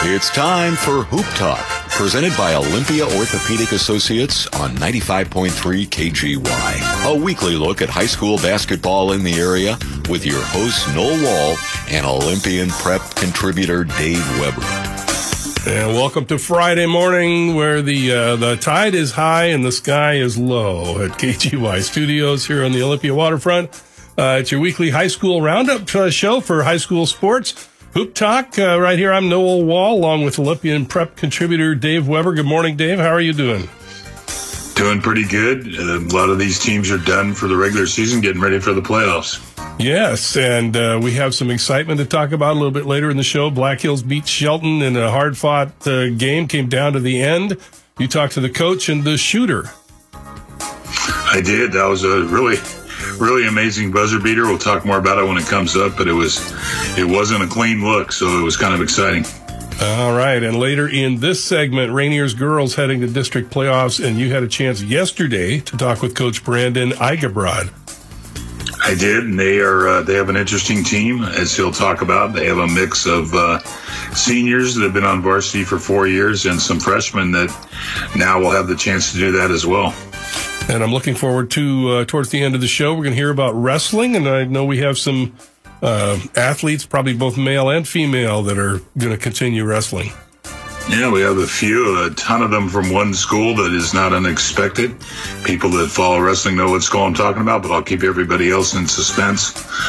It's time for Hoop Talk, presented by Olympia Orthopedic Associates on 95.3 KGY. A weekly look at high school basketball in the area with your hosts Noel Wall and Olympian Prep contributor Dave Weber. And welcome to Friday morning, where the tide is high and the sky is low at KGY Studios here on the Olympia waterfront. It's your weekly high school roundup show for high school sports. Hoop Talk, right here. I'm Noel Wall, along with Olympian Prep contributor Dave Weber. Good morning, Dave. How are you doing? Doing pretty good. A lot of these teams are done for the regular season, getting ready for the playoffs. Yes, and we have some excitement to talk about a little bit later in the show. Black Hills beat Shelton in a hard-fought game, came down to the end. You talked to the coach and the shooter. I did. That was a really amazing buzzer beater. We'll talk more about it when it comes up, but it wasn't a clean look, so it was kind of exciting. All right, and later in this segment, Rainier's girls heading to district playoffs, and you had a chance yesterday to talk with Coach Brandon Eigebrod. I did, and they have an interesting team, as he'll talk about. They have a mix of seniors that have been on varsity for 4 years and some freshmen that now will have the chance to do that as well. And I'm looking forward to, towards the end of the show, we're going to hear about wrestling, and I know we have some athletes, probably both male and female, that are going to continue wrestling. Yeah, we have a ton of them from one school that is not unexpected. People that follow wrestling know what school I'm talking about, but I'll keep everybody else in suspense.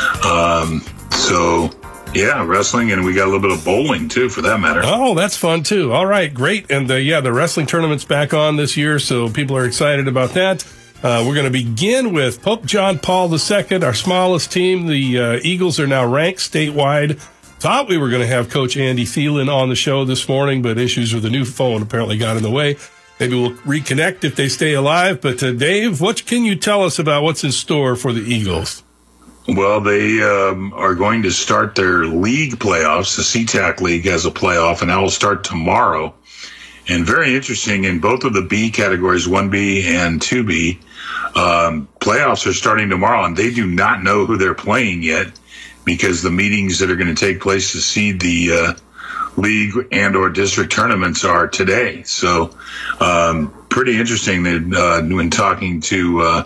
Yeah, wrestling, and we got a little bit of bowling, too, for that matter. Oh, that's fun, too. All right, great. And, the wrestling tournament's back on this year, so people are excited about that. We're going to begin with Pope John Paul II, our smallest team. The Eagles are now ranked statewide. Thought we were going to have Coach Andy Thielen on the show this morning, but issues with the new phone apparently got in the way. Maybe we'll reconnect if they stay alive. But, Dave, what can you tell us about what's in store for the Eagles? Well, they are going to start their league playoffs. The SeaTac League has a playoff, and that will start tomorrow. And very interesting, in both of the B categories, 1B and 2B, playoffs are starting tomorrow, and they do not know who they're playing yet because the meetings that are going to take place to seed the league and or district tournaments are today. So pretty interesting that when talking to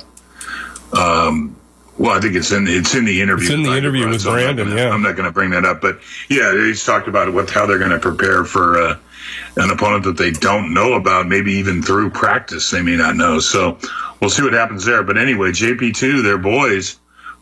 well, I think it's in the interview. It's in the interview with Brandon, yeah. I'm not going to bring that up. But, yeah, he's talked about how they're going to prepare for an opponent that they don't know about, maybe even through practice they may not know. So we'll see what happens there. But anyway, JP2, their boys,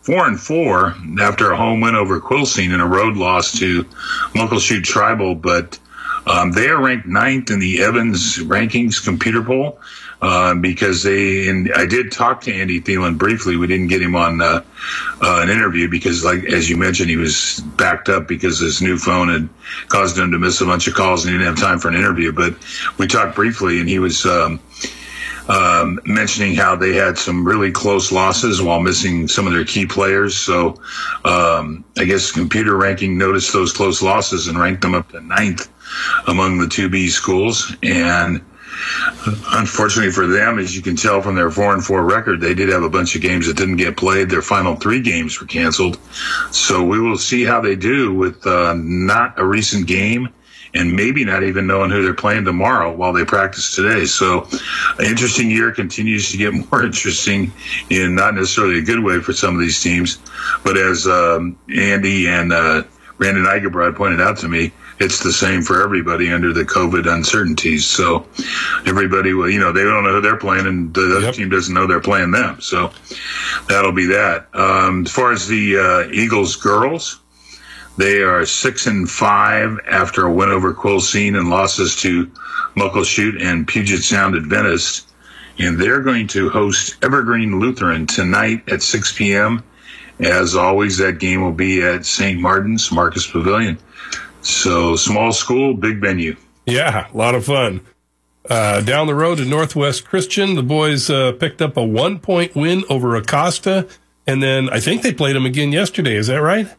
4-4 after a home win over Quilcene and a road loss to Muckleshoot Tribal. But they are ranked 9th in the Evans rankings computer poll. Because I did talk to Andy Thielen briefly. We didn't get him on an interview because, like as you mentioned, he was backed up because his new phone had caused him to miss a bunch of calls and he didn't have time for an interview. But we talked briefly, and he was mentioning how they had some really close losses while missing some of their key players. So I guess computer ranking noticed those close losses and ranked them up to 9th among the 2B schools. And unfortunately for them, as you can tell from their 4-4 record, they did have a bunch of games that didn't get played. Their final 3 games were canceled. So we will see how they do with not a recent game and maybe not even knowing who they're playing tomorrow while they practice today. So an interesting year continues to get more interesting in not necessarily a good way for some of these teams. But as Andy and Brandon Eigebrod pointed out to me, it's the same for everybody under the COVID uncertainties. So everybody will, they don't know who they're playing, and the other team doesn't know they're playing them. So that'll be that. As far as the Eagles girls, they are 6-5 after a win over Quilcene and losses to Muckleshoot and Puget Sound Adventist. And they're going to host Evergreen Lutheran tonight at 6 p.m. As always, that game will be at St. Martin's Marcus Pavilion. So small school, big venue. Yeah, a lot of fun. Down the road to Northwest Christian, the boys picked up a 1-point win over Acosta, and then I think they played them again yesterday. Is that right?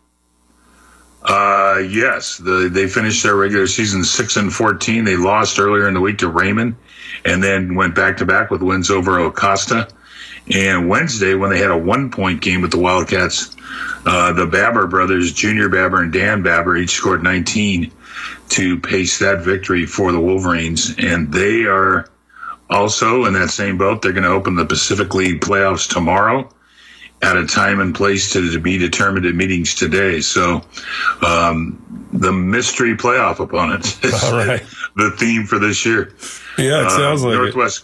Yes. They finished their regular season 6-14. They lost earlier in the week to Raymond, and then went back-to-back with wins over Acosta. And Wednesday, when they had a 1-point game with the Wildcats, the Babber brothers, Junior Babber and Dan Babber, each scored 19. to pace that victory for the Wolverines. And they are also in that same boat. They're going to open the Pacific League playoffs tomorrow at a time and place to be determined at meetings today. So the mystery playoff opponents is the theme for this year. Yeah, it sounds like Northwest,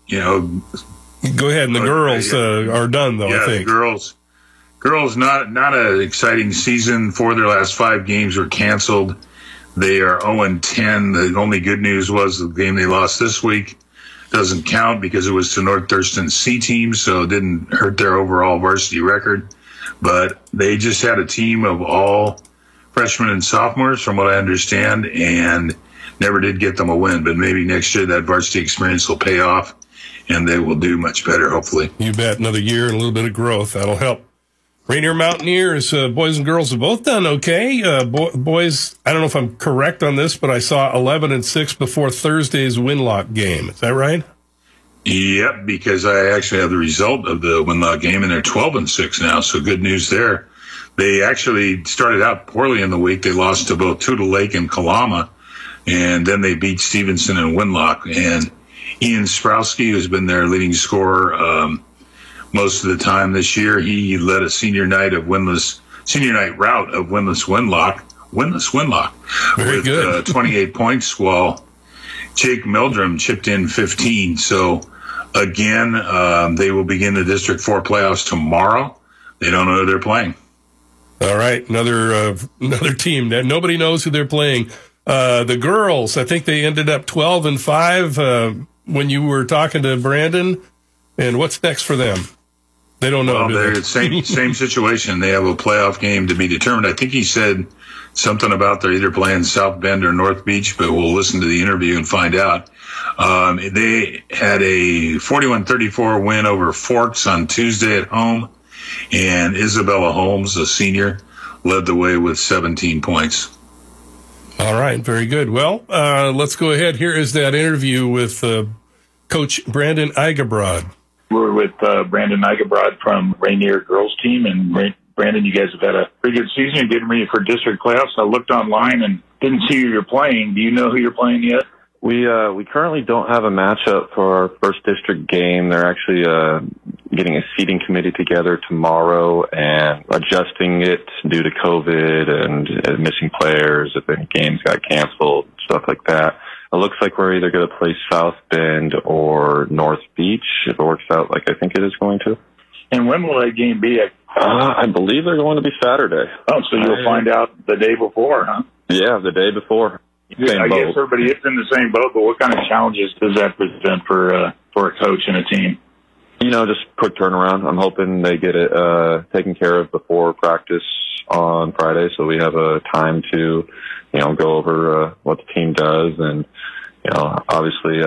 Go ahead. And the girls are done, though, I think. The girls, not an exciting season. 4 of their last 5 games were canceled. They are 0-10. The only good news was the game they lost this week doesn't count because it was to North Thurston's C team, so it didn't hurt their overall varsity record. But they just had a team of all freshmen and sophomores, from what I understand, and never did get them a win. But maybe next year that varsity experience will pay off, and they will do much better, hopefully. You bet. Another year and a little bit of growth. That'll help. Rainier Mountaineers, boys and girls have both done okay. Boys, I don't know if I'm correct on this, but I saw 11-6 before Thursday's Winlock game. Is that right? Yep, because I actually have the result of the Winlock game, and they're 12-6 now, so good news there. They actually started out poorly in the week. They lost to both Toutle Lake and Kalama, and then they beat Stevenson and Winlock. And Ian Sprowski, who's been their leading scorer most of the time this year, he led a senior night route of winless Winlock Very with good. 28 points, while Jake Meldrum chipped in 15. So again, they will begin the District 4 playoffs tomorrow. They don't know who they're playing. All right, another team that nobody knows who they're playing. The girls, I think they ended up 12-5 when you were talking to Brandon. And what's next for them? They don't know. Well, they're the same situation. They have a playoff game to be determined. I think he said something about they're either playing South Bend or North Beach, but we'll listen to the interview and find out. They had a 41-34 win over Forks on Tuesday at home, and Isabella Holmes, a senior, led the way with 17 points. All right, very good. Well, let's go ahead. Here is that interview with Coach Brandon Eigebrod. We're with Brandon Eigebrod from Rainier girls team. And Brandon, you guys have had a pretty good season. You're getting ready for district playoffs. I looked online and didn't see who you're playing. Do you know who you're playing yet? We currently don't have a matchup for our first district game. They're actually getting a seating committee together tomorrow and adjusting it due to COVID and missing players, if any games got canceled, stuff like that. It looks like we're either going to play South Bend or North Beach, if it works out like I think it is going to. And when will that game be? I believe they're going to be Saturday. Oh, so you'll find out the day before, huh? Yeah, the day before. I guess everybody is in the same boat, but what kind of challenges does that present for a coach and a team? Just quick turnaround. I'm hoping they get it taken care of before practice on Friday, so we have a time to, go over what the team does. And, obviously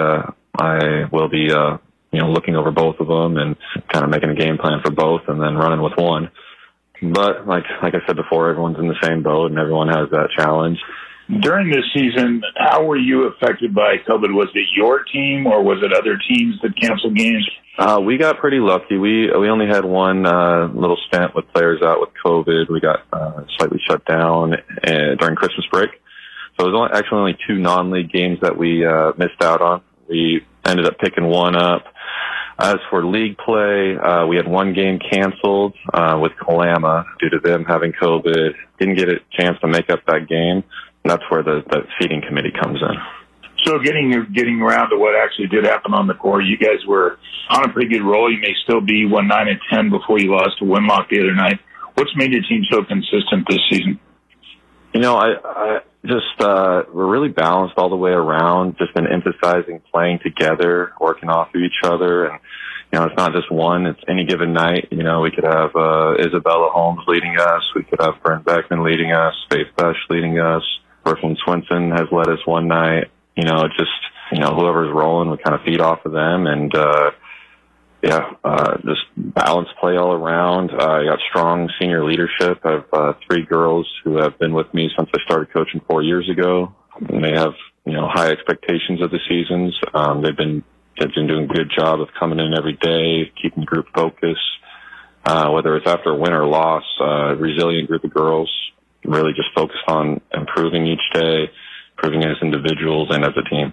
I will be, looking over both of them and kind of making a game plan for both and then running with one. But like I said before, everyone's in the same boat and everyone has that challenge. During this season, how were you affected by COVID? Was it your team or was it other teams that canceled games? We got pretty lucky. We only had one little stint with players out with COVID. We got slightly shut down during Christmas break. So it was actually only 2 non-league games that we missed out on. We ended up picking one up. As for league play, we had one game canceled with Kalama due to them having COVID. Didn't get a chance to make up that game. That's where the seating committee comes in. So getting around to what actually did happen on the court, you guys were on a pretty good roll. You may still be 9-10 before you lost to Winlock the other night. What's made your team so consistent this season? I just we're really balanced all the way around. Just been emphasizing playing together, working off of each other, and it's not just one. It's any given night. We could have Isabella Holmes leading us. We could have Fern Beckman leading us. Faith Bush leading us. Brooklyn Swinson has led us one night. Whoever's rolling, we kind of feed off of them, and just balanced play all around. I got strong senior leadership. I have 3 girls who have been with me since I started coaching 4 years ago. And they have, high expectations of the seasons. They've been doing a good job of coming in every day, keeping the group focused. Whether it's after a win or loss, resilient group of girls, really just focused on improving each day. improving as individuals and as a team.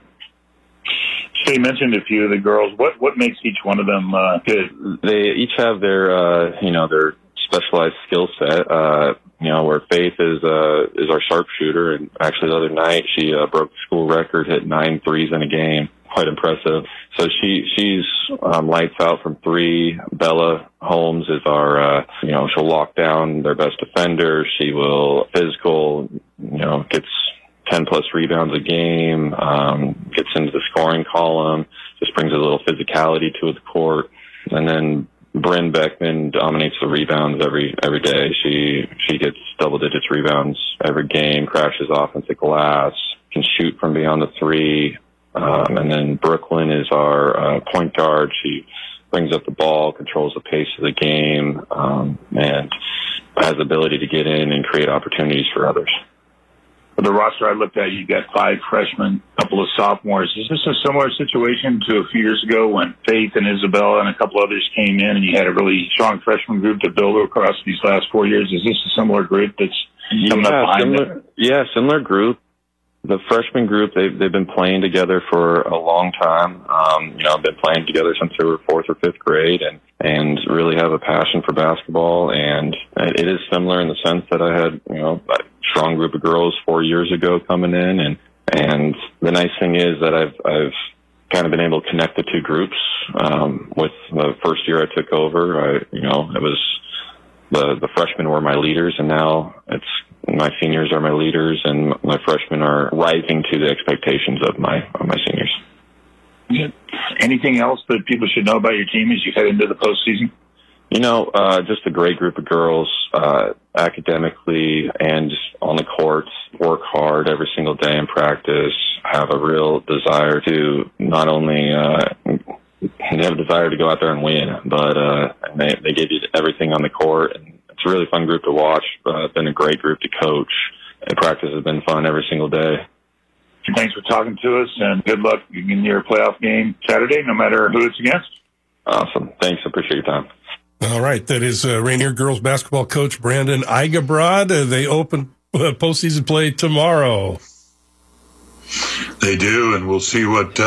So you mentioned a few of the girls. What makes each one of them good? They each have their their specialized skill set. Where Faith is our sharpshooter, and actually the other night she broke the school record, hit 9 threes in a game. Quite impressive. So she's lights out from 3. Bella Holmes is our she'll lock down their best defender. She will physical, gets 10 plus rebounds a game, gets into the scoring column, just brings a little physicality to the court. And then Bryn Beckman dominates the rebounds every day. She gets double digits rebounds every game, crashes offensive glass, can shoot from beyond the 3. And then Brooklyn is our point guard. She brings up the ball, controls the pace of the game, and has the ability to get in and create opportunities for others. For the roster I looked at, you got 5 freshmen, a couple of sophomores. Is this a similar situation to a few years ago when Faith and Isabella and a couple others came in and you had a really strong freshman group to build across these last 4 years? Is this a similar group that's coming up behind them? Yeah, similar group. The freshman group, they've been playing together for a long time. Been playing together since they were 4th or 5th grade and really have a passion for basketball. And it is similar in the sense that I had, a strong group of girls 4 years ago coming in. And the nice thing is that I've kind of been able to connect the two groups. With the first year I took over, it was the freshmen were my leaders, and now my seniors are my leaders, and my freshmen are rising to the expectations of my seniors. Anything else that people should know about your team as you head into the postseason? Just a great group of girls, academically and on the courts, work hard every single day in practice, have a real desire to not only they have a desire to go out there and win, but they give you everything on the court, and it's a really fun group to watch. Been a great group to coach, and practice has been fun every single day. Thanks for talking to us, and good luck in your playoff game Saturday, no matter who it's against. Awesome. Thanks. Appreciate your time. All right. That is Rainier girls basketball coach Brandon Igabrod. They open postseason play tomorrow. They do, and we'll see what,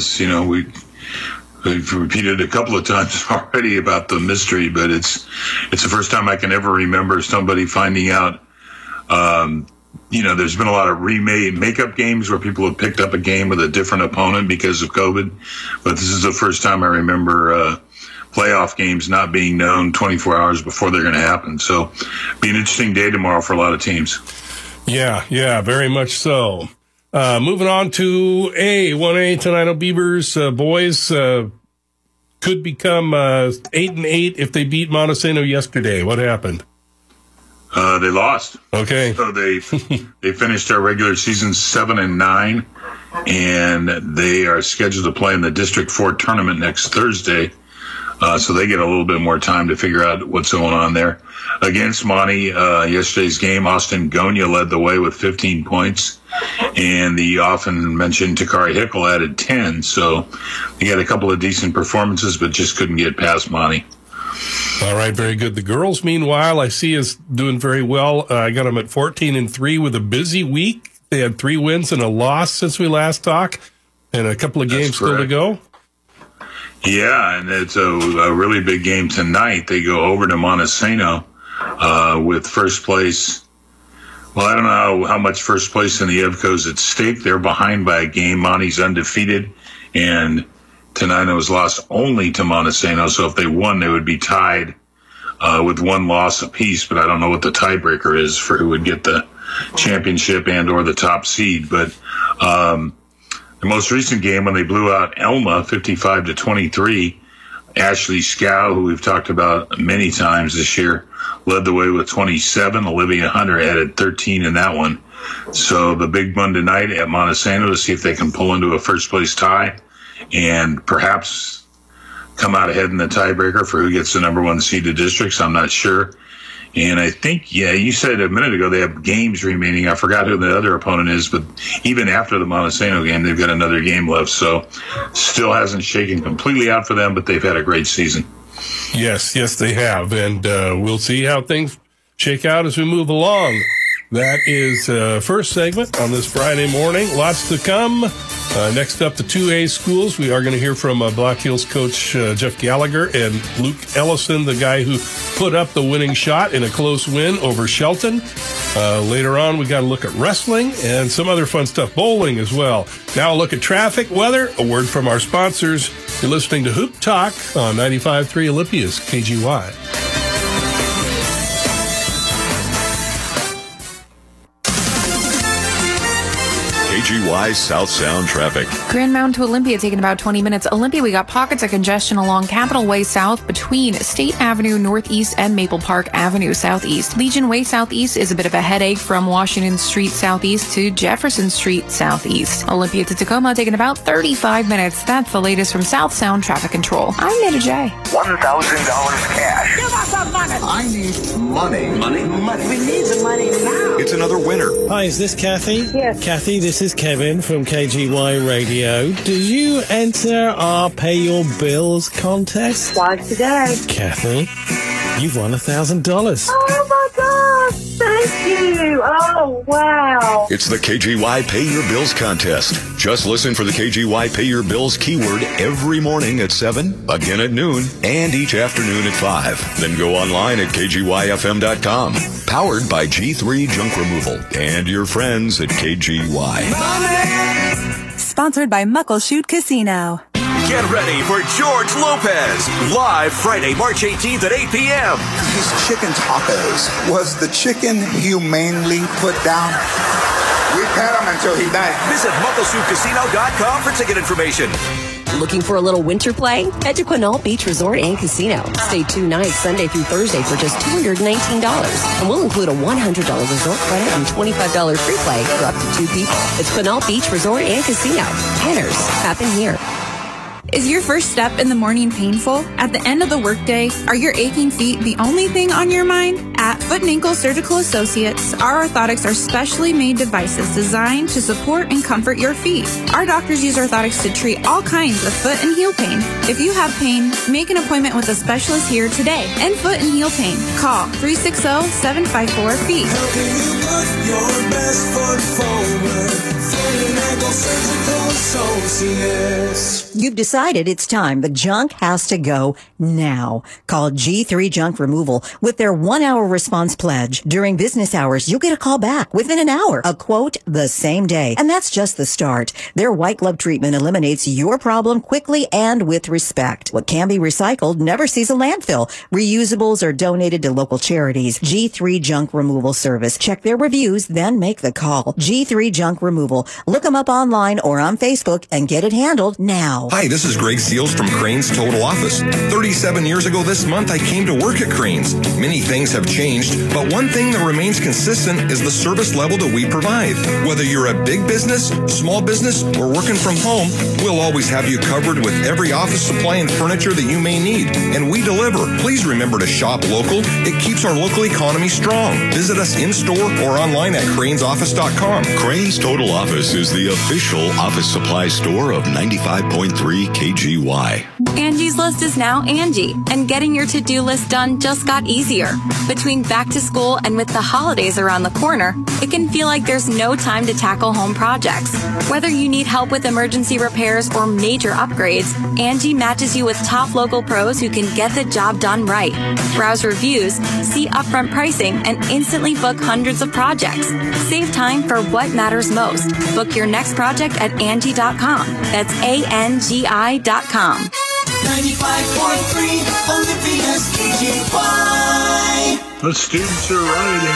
we've repeated a couple of times already about the mystery, but it's the first time I can ever remember somebody finding out. There's been a lot of makeup games where people have picked up a game with a different opponent because of COVID, but this is the first time I remember playoff games not being known 24 hours before they're going to happen. So be an interesting day tomorrow for a lot of teams. Yeah, very much so. Moving on to 1A, Tenino Beavers boys could become 8-8 if they beat Montesano yesterday. What happened? They lost. Okay. So they finished their regular season 7-9, and they are scheduled to play in the District 4 tournament next Thursday. So they get a little bit more time to figure out what's going on there. Against Monty, yesterday's game, Austin Gonia led the way with 15 points, and the often mentioned Takari Hickel added 10. So they had a couple of decent performances, but just couldn't get past Monty. All right, very good. The girls, meanwhile, I see is doing very well. I got them at 14-3 with a busy week. They had 3 wins and a loss since we last talked, and a couple of games still to go. Yeah, and it's a really big game tonight. They go over to Montesano with first place. Well, I don't know how much first place in the EVCO is at stake. They're behind by a game. Monty's undefeated, and Tenino's lost only to Montesano. So if they won, they would be tied with 1 loss apiece. But I don't know what the tiebreaker is for who would get the championship and or the top seed. But the most recent game, when they blew out Elma 55-23, Ashley Scow, who we've talked about many times this year, led the way with 27. Olivia Hunter added 13 in that one. So the big one tonight at Montesano to see if they can pull into a first-place tie and perhaps come out ahead in the tiebreaker for who gets the number 1 seeded districts. I'm not sure. And I think, you said a minute ago they have games remaining. I forgot who the other opponent is, but even after the Montesano game, they've got another game left. So still hasn't shaken completely out for them, but they've had a great season. Yes, they have. And we'll see how things shake out as we move along. That is first segment on this Friday morning. Lots to come. Next up, the 2A schools. We are going to hear from Black Hills coach Jeff Gallagher and Luke Ellison, the guy who put up the winning shot in a close win over Shelton. Later on, we got to look at wrestling and some other fun stuff, bowling as well. Now a look at traffic, weather, a word from our sponsors. You're listening to Hoop Talk on 95.3 Olympia's KGY. KGY South Sound traffic. Grand Mountain to Olympia taking about 20 minutes. Olympia, we got pockets of congestion along Capitol Way South between State Avenue Northeast and Maple Park Avenue Southeast. Legion Way Southeast is a bit of a headache from Washington Street Southeast to Jefferson Street Southeast. Olympia to Tacoma taking about 35 minutes. That's the latest from South Sound Traffic Control. I'm Nita J. $1,000 cash. Give us some money. I need money. Money? We need the money now. It's another winner. Hi, is this Kathy? Yes. Kathy, this is Kevin from KGY Radio. Did you enter our Pay Your Bills contest? Twice today. Kathy, you've won $1,000. Oh my God! Thank you. Oh wow. It's the KGY Pay Your Bills contest. Just listen for the KGY Pay Your Bills keyword every morning at 7, again at noon, and each afternoon at 5. Then go online at kgyfm.com. Powered by G3 Junk Removal and your friends at KGY. Sponsored by Muckleshoot Casino. Get ready for George Lopez, live Friday, March 18th at 8 p.m. These chicken tacos, was the chicken humanely put down? We pet him until he died. Visit MuckleshootCasino.com for ticket information. Looking for a little winter play? Head to Quinault Beach Resort and Casino. Stay 2 nights, Sunday through Thursday, for just $219. And we'll include a $100 resort credit and $25 free play for up to 2 people. It's Quinault Beach Resort and Casino. Winners happen here. Is your first step in the morning painful? At the end of the workday, are your aching feet the only thing on your mind? At Foot and Ankle Surgical Associates, our orthotics are specially made devices designed to support and comfort your feet. Our doctors use orthotics to treat all kinds of foot and heel pain. If you have pain, make an appointment with a specialist here today. And Foot and Heel Pain. Call 360-754-FEET. Helping you put your best foot forward. Foot and Ankle Surgical Associates. You've decided it's time. The junk has to go now. Call G3 Junk Removal with their 1-hour response pledge. During business hours, you'll get a call back within an hour. A quote the same day. And that's just the start. Their white glove treatment eliminates your problem quickly and with respect. What can be recycled never sees a landfill. Reusables are donated to local charities. G3 Junk Removal Service. Check their reviews, then make the call. G3 Junk Removal. Look them up online or on Facebook and get it handled now. Hi, this is Greg Seals from Crane's Total Office. 37 years ago this month, I came to work at Crane's. Many things have changed, but one thing that remains consistent is the service level that we provide. Whether you're a big business, small business, or working from home, we'll always have you covered with every office supply and furniture that you may need. And we deliver. Please remember to shop local. It keeps our local economy strong. Visit us in-store or online at cranesoffice.com. Crane's Total Office is the official office supply store of 95.3 KGY. Angie's List is now Angie, and getting your to-do list done just got easier. Between back to school and with the holidays around the corner, it can feel like there's no time to tackle home projects. Whether you need help with emergency repairs or major upgrades, Angie matches you with top local pros who can get the job done right. Browse reviews, see upfront pricing, and instantly book hundreds of projects. Save time for what matters most. Book your next project at Angie.com. That's ANGI.com. 95.3 Olympia's KGY. The students are writing.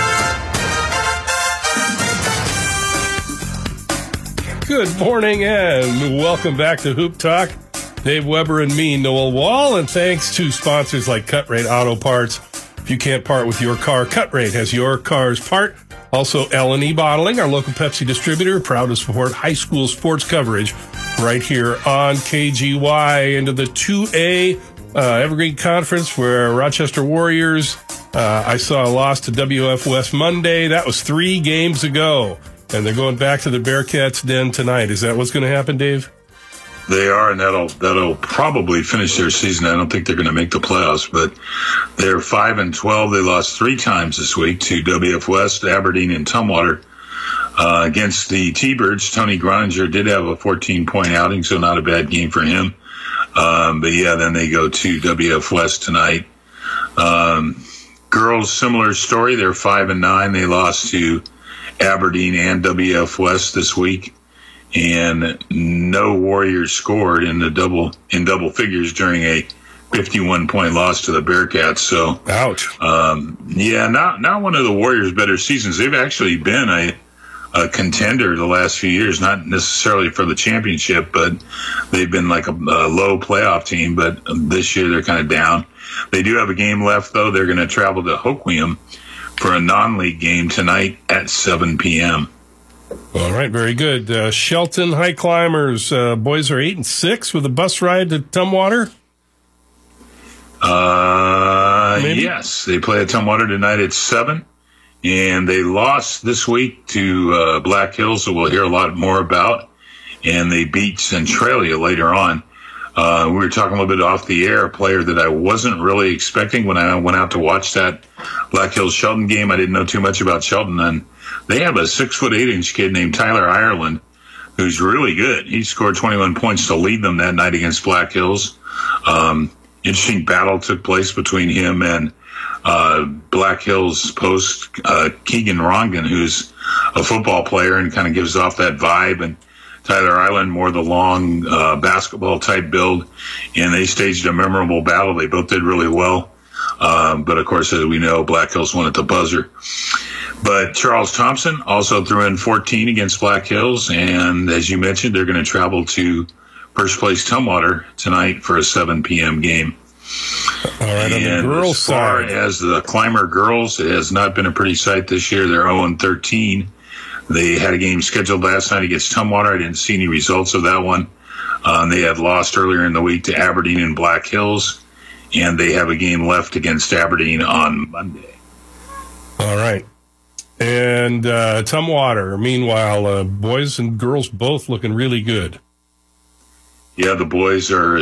Good morning and welcome back to Hoop Talk. Dave Weber and me, Noel Wall, and thanks to sponsors like Cut Rate Auto Parts. If you can't part with your car, Cut Rate has your car's part. Also, L&E Bottling, our local Pepsi distributor, proud to support high school sports coverage right here on KGY. Into the 2A Evergreen Conference where Rochester Warriors, I saw a loss to WF West Monday. That was 3 games ago. And they're going back to the Bearcats' den tonight. Is that what's going to happen, Dave? They are, and that'll probably finish their season. I don't think they're going to make the playoffs, but they're 5-12. They lost 3 times this week to WF West, Aberdeen, and Tumwater. Against the T-Birds, Tony Groninger did have a 14-point outing, so not a bad game for him. But yeah, then they go to WF West tonight. Girls, similar story. They're 5-9. They lost to Aberdeen and WF West this week, and no Warriors scored in double figures during a 51-point loss to the Bearcats. So, ouch. Yeah, not one of the Warriors' better seasons. They've actually been a contender the last few years, not necessarily for the championship, but they've been like a low playoff team. But this year they're kind of down. They do have a game left, though. They're going to travel to Hoquiam for a non-league game tonight at 7 p.m. All right, very good. Shelton High Climbers, boys are 8-6 with a bus ride to Tumwater. Yes, they play at Tumwater tonight at 7, and they lost this week to Black Hills, so we'll hear a lot more about. And they beat Centralia later on. We were talking a little bit off the air. A player that I wasn't really expecting when I went out to watch that Black Hills Shelton game. I didn't know too much about Shelton, and they have a 6'8" kid named Tyler Ireland, who's really good. He scored 21 points to lead them that night against Black Hills. Interesting battle took place between him and Black Hills post Keegan Rongan, who's a football player and kind of gives off that vibe, and Tyler Ireland more the long basketball type build, and they staged a memorable battle. They both did really well, but of course, as we know, Black Hills won at the buzzer. But Charles Thompson also threw in 14 against Black Hills, and as you mentioned, they're going to travel to first place Tumwater tonight for a 7 p.m. game. All right, on the girls' as far side, as the Climber girls, it has not been a pretty sight this year. They're 0-13. They had a game scheduled last night against Tumwater. I didn't see any results of that one. They had lost earlier in the week to Aberdeen and Black Hills, and they have a game left against Aberdeen on Monday. All right. And Tumwater, meanwhile, boys and girls both looking really good. Yeah, the boys are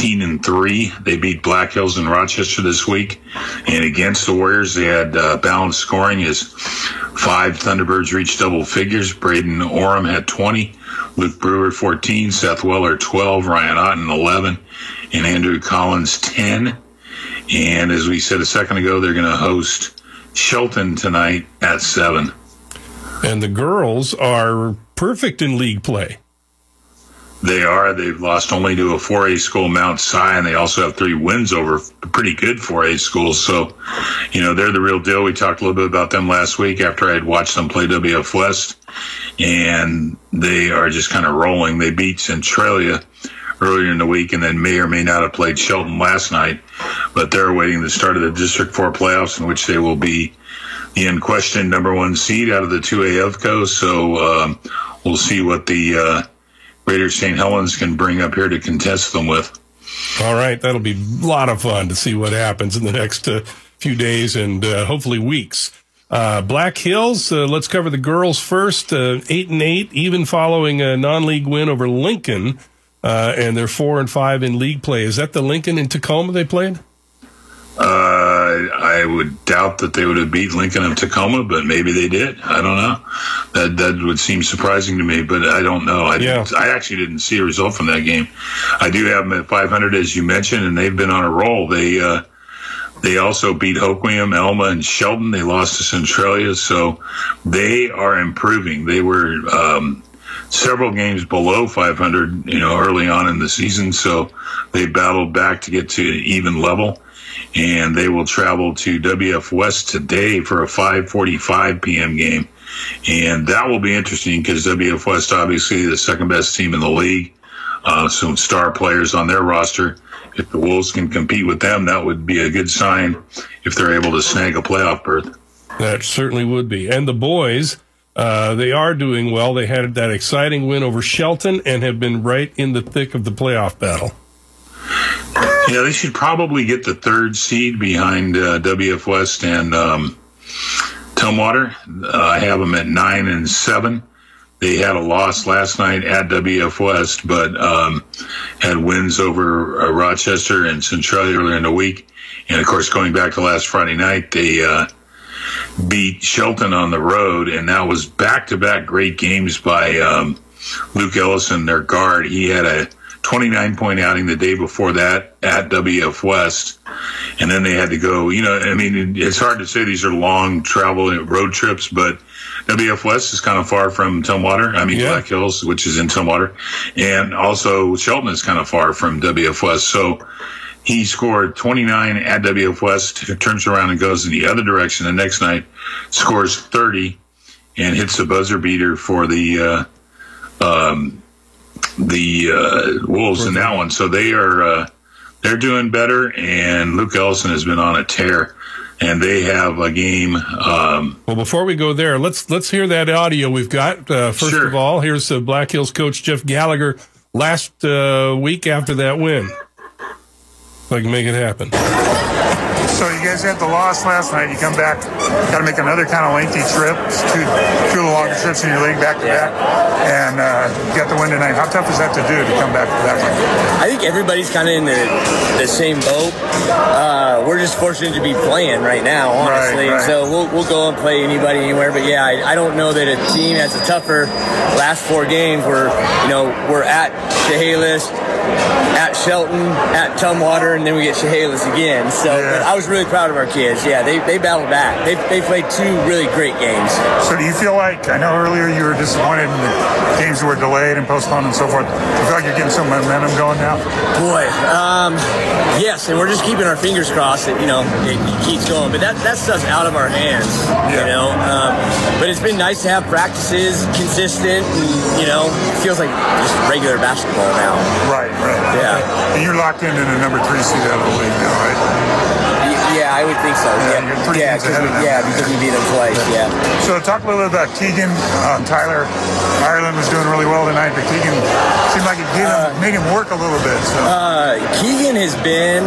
16-3. They beat Black Hills and Rochester this week. And against the Warriors, they had balanced scoring as 5 Thunderbirds reached double figures. Braden Oram had 20, Luke Brewer 14, Seth Weller 12, Ryan Otten 11, and Andrew Collins 10. And as we said a second ago, they're going to host Shelton tonight at 7. And the girls are perfect in league play. They are. They've lost only to a 4A school, Mount Si, and they also have 3 wins over pretty good 4A schools. So, they're the real deal. We talked a little bit about them last week after I had watched them play WF West, and they are just kind of rolling. They beat Centralia earlier in the week and then may or may not have played Shelton last night, but they're awaiting the start of the District 4 playoffs, in which they will be the unquestioned number 1 seed out of the 2A EVCO. So we'll see what the Greater St. Helens can bring up here to contest them with. All right, that'll be a lot of fun to see what happens in the next few days and hopefully weeks. Black Hills, let's cover the girls first. 8-8, even following a non-league win over Lincoln, and they're 4-5 in league play. Is that the Lincoln in Tacoma they played? I would doubt that they would have beat Lincoln of Tacoma, but maybe they did. I don't know. That would seem surprising to me, but I don't know. I actually didn't see a result from that game. I do have them at 500, as you mentioned, and they've been on a roll. They also beat Hoquiam, Elma, and Shelton. They lost to Centralia, so they are improving. They were several games below 500, early on in the season, so they battled back to get to even level. And they will travel to WF West today for a 5:45 p.m. game. And that will be interesting because WF West, obviously, the second best team in the league. Some star players on their roster. If the Wolves can compete with them, that would be a good sign if they're able to snag a playoff berth. That certainly would be. And the boys, they are doing well. They had that exciting win over Shelton and have been right in the thick of the playoff battle. Yeah, they should probably get the 3rd seed behind WF West and Tumwater. I have them at 9-7. They had a loss last night at WF West, but had wins over Rochester and Centralia earlier in the week. And, of course, going back to last Friday night, they beat Shelton on the road, and that was back-to-back great games by Luke Ellison, their guard. He had a 29-point outing the day before that at WF West, and then they had to go, it's hard to say these are long travel road trips, but WF West is kind of far from Tumwater. Black Hills, which is in Tumwater, and also Shelton is kind of far from WF West. So he scored 29 at WF West, turns around and goes in the other direction the next night, scores 30, and hits the buzzer beater for the Wolves in that one. So they're doing better, and Luke Ellison has been on a tear. And they have a game. Well, before we go there, let's hear that audio we've got. First of all, here's Black Hills coach Jeff Gallagher last week after that win. If I can make it happen. So you guys had the loss last night. You come back, got to make another kind of lengthy trip. It's two of the longer trips in your league back to back, and you got the win tonight. How tough is that to do to come back to that one? I think everybody's kind of in the same boat. We're just fortunate to be playing right now, honestly. Right. So we'll go and play anybody anywhere. But yeah, I don't know that a team has a tougher last 4 games. We're at Chehalis, at Shelton, at Tumwater, and then we get Chehalis again. So but I was really proud of our kids. Yeah, they battled back. They played 2 really great games. So do you feel like, I know earlier you were disappointed in the games that were delayed and postponed and so forth. Do you feel like you're getting some momentum going now? Boy, yes, and we're just keeping our fingers crossed that, it keeps going. But that stuff's out of our hands, But it's been nice to have practices consistent, and, it feels like just regular basketball now. Right. Yeah. And you're locked into the number 3 seed out of the league now, right? Yeah, I would think so. Because we beat them twice. Yeah. So talk a little bit about Keegan. Tyler Ireland was doing really well tonight, but Keegan seemed like it made him work a little bit. So. Keegan has been,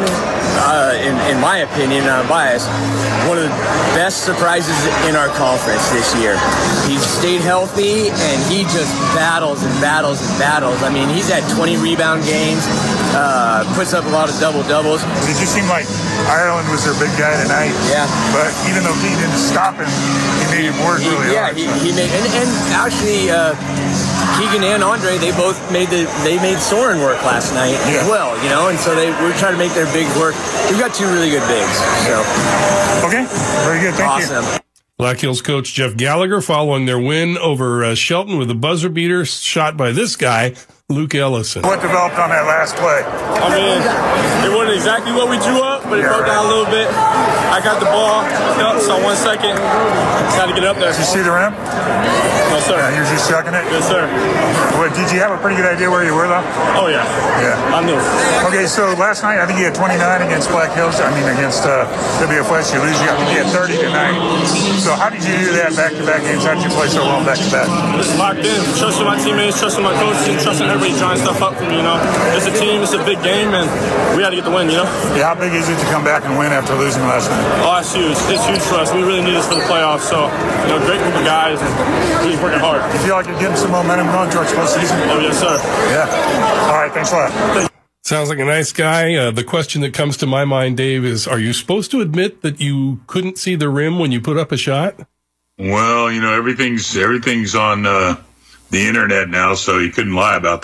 in my opinion, and I'm biased, one of the best surprises in our conference this year. He's stayed healthy, and he just battles and battles and battles. I mean, he's had 20 rebound games, puts up a lot of double-doubles. Did you seem like Ireland was their big guy tonight? Yeah. But even though he didn't stop him, he made him work really hard. Yeah, he made, and actually, Keegan and Andre, they both made Soren work last night as well, and so we're trying to make their bigs work. We've got 2 really good bigs. So. Okay, very good. Thank you. Black Hills coach Jeff Gallagher following their win over Shelton with a buzzer beater shot by this guy, Luke Ellison. What developed on that last play? I mean, it wasn't exactly what we drew up, but it broke down a little bit. I got the ball, so 1 second, got to get up there. Did you see the rim? No, sir. Yeah, you're just chucking it? Yes, sir. Well, did you have a pretty good idea where you were, though? Oh, yeah. Yeah. I knew. Okay, so last night, I think you had 29 against Black Hills. Against WF West. You lose. I think you had 30 tonight. So how did you do that back-to-back games? How did you play so well back-to-back? Just locked in. Trusting my teammates, trusting my coach, and trusting everybody trying stuff up for me, It's a team, it's a big game, and we had to get the win, Yeah, how big is it to come back and win after losing last night? Oh, it's huge. It's huge for us. We really need this for the playoffs. So, great group of guys and really working hard. You feel like you're getting some momentum going towards postseason? Oh, yes, sir. Yeah. All right, thanks a lot. Sounds like a nice guy. The question that comes to my mind, Dave, is are you supposed to admit that you couldn't see the rim when you put up a shot? Well, everything's on the internet now, so you couldn't lie about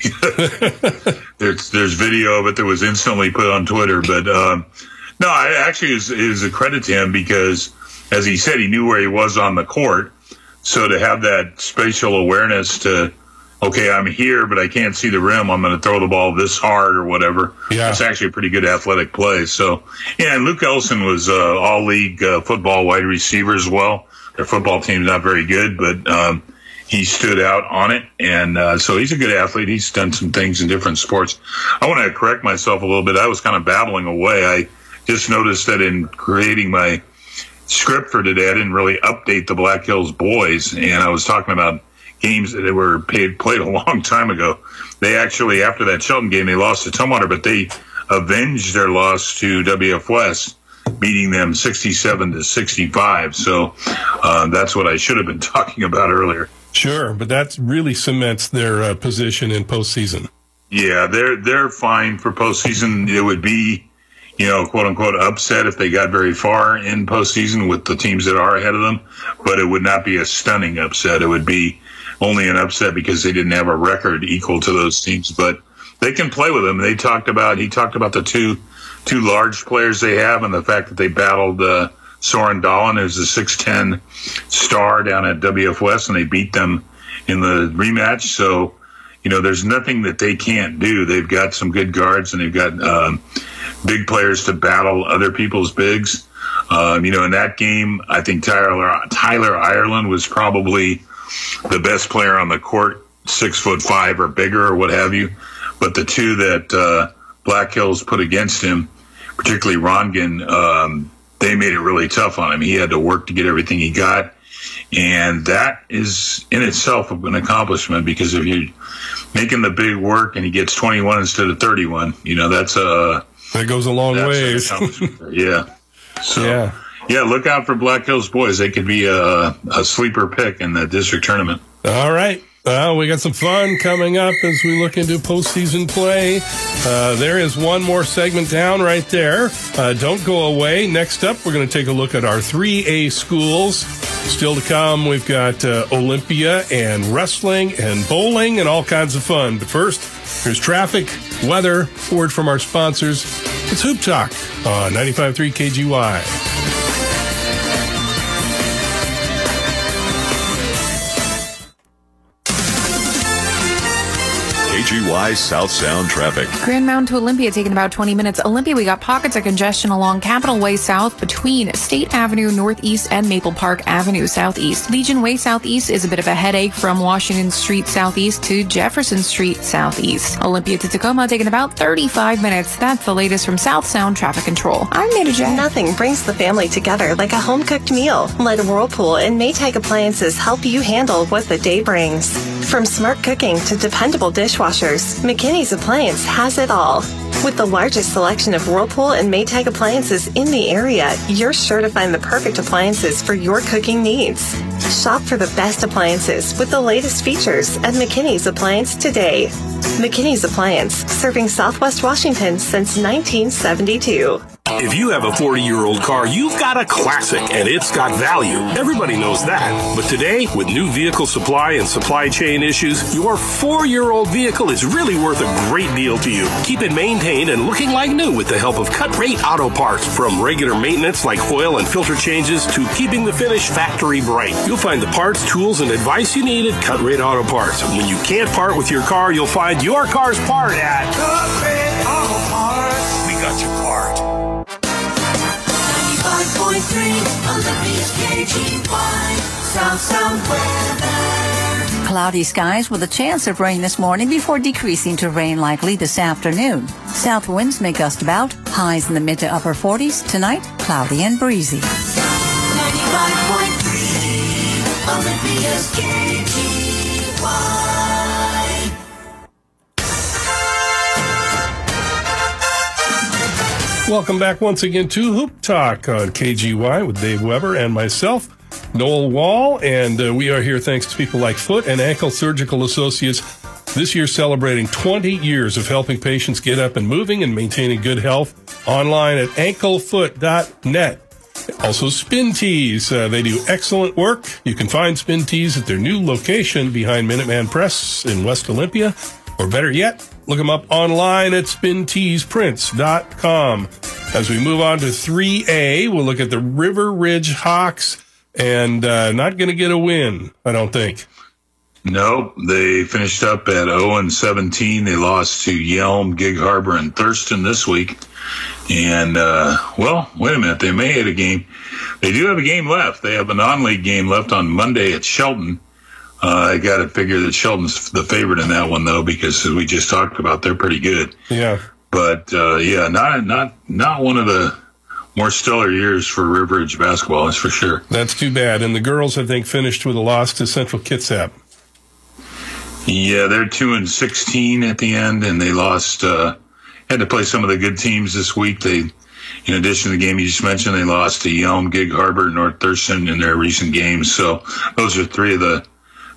that. There's video of it that was instantly put on Twitter. But no, I actually is a credit to him because, as he said, he knew where he was on the court. So to have that spatial awareness to, okay, I'm here, but I can't see the rim. I'm going to throw the ball this hard or whatever. Yeah. It's actually a pretty good athletic play. So, yeah, and Luke Ellison was all-league football wide receiver as well. Their football team's not very good, but he stood out on it. And so he's a good athlete. He's done some things in different sports. I want to correct myself a little bit. I was kind of babbling away. I just noticed that in creating my script for today, I didn't really update the Black Hills boys. And I was talking about games that were played a long time ago. They actually, after that Shelton game, they lost to Tumwater, but they avenged their loss to WF West, beating them 67-65. So that's what I should have been talking about earlier. Sure, but that really cements their position in postseason. Yeah, they're fine for postseason. It would be, quote unquote, upset if they got very far in postseason with the teams that are ahead of them, but it would not be a stunning upset. It would be only an upset because they didn't have a record equal to those teams, but they can play with them. He talked about the two large players they have and the fact that they battled Soren Dahlin, who's a 6'10" star down at WF West, and they beat them in the rematch. So, there's nothing that they can't do. They've got some good guards, and they've got big players to battle other people's bigs. In that game, I think Tyler Ireland was probably the best player on the court, 6'5" or bigger or what have you. But the two that Black Hills put against him, particularly Röntgen, they made it really tough on him. He had to work to get everything he got. And that is in itself an accomplishment, because if you're making the big work and he gets 21 instead of 31, that goes a long ways. Yeah. So, yeah, look out for Black Hills boys. They could be a sleeper pick in the district tournament. All right. We got some fun coming up as we look into postseason play. There is one more segment down right there. Don't go away. Next up, we're going to take a look at our 3A schools. Still to come, we've got Olympia and wrestling and bowling and all kinds of fun. But first, here's traffic, weather, word from our sponsors. It's Hoop Talk on 95.3 KGY. KGY South Sound traffic. Grand Mountain to Olympia taking about 20 minutes. Olympia, we got pockets of congestion along Capitol Way South between State Avenue Northeast and Maple Park Avenue Southeast. Legion Way Southeast is a bit of a headache from Washington Street Southeast to Jefferson Street Southeast. Olympia to Tacoma taking about 35 minutes. That's the latest from South Sound Traffic Control. I'm Nita J. Nothing brings the family together like a home-cooked meal. Let Whirlpool and Maytag Appliances help you handle what the day brings. From smart cooking to dependable dishwashers, McKinney's Appliance has it all. With the largest selection of Whirlpool and Maytag appliances in the area, you're sure to find the perfect appliances for your cooking needs. Shop for the best appliances with the latest features at McKinney's Appliance today. McKinney's Appliance, serving Southwest Washington since 1972. If you have a 40-year-old car, you've got a classic, and it's got value. Everybody knows that. But today, with new vehicle supply and supply chain issues, your 4-year-old vehicle is really worth a great deal to you. Keep it maintained and looking like new with the help of Cut Rate Auto Parts. From regular maintenance like oil and filter changes to keeping the finish factory bright. You'll find the parts, tools, and advice you need at Cut Rate Auto Parts. When you can't part with your car, you'll find your car's part at Cut Rate Auto Parts. We got your part. 95.3 Olympia's KGY South Sound weather. Cloudy skies with a chance of rain this morning before decreasing to rain likely this afternoon. South winds may gust about, highs in the mid to upper 40s. Tonight, cloudy and breezy. 95.3 Olympia's KGY. Welcome back once again to Hoop Talk on KGY with Dave Weber and myself, Noel Wall, and we are here thanks to people like Foot and Ankle Surgical Associates. This year celebrating 20 years of helping patients get up and moving and maintaining good health. Online at anklefoot.net. Also, Spin Tees. They do excellent work. You can find Spin Tees at their new location behind Minuteman Press in West Olympia. Or better yet, look them up online at spinteesprints.com. As we move on to 3A, we'll look at the River Ridge Hawks, and not going to get a win, I don't think. No, they finished up at 0-17. They lost to Yelm, Gig Harbor, and Thurston this week. And, well, wait a minute. They may have a game. They do have a game left. They have a non-league game left on Monday at Shelton. I got to figure that Shelton's the favorite in that one, though, because as we just talked about, they're pretty good. Yeah. But, yeah, not one of the more stellar years for River Ridge basketball, that's for sure. That's too bad. And the girls, I think, finished with a loss to Central Kitsap. Yeah, they're 2-16 at the end, and they lost, had to play some of the good teams this week. They, in addition to the game you just mentioned, they lost to Yelm, Gig Harbor, North Thurston in their recent games. So those are three of the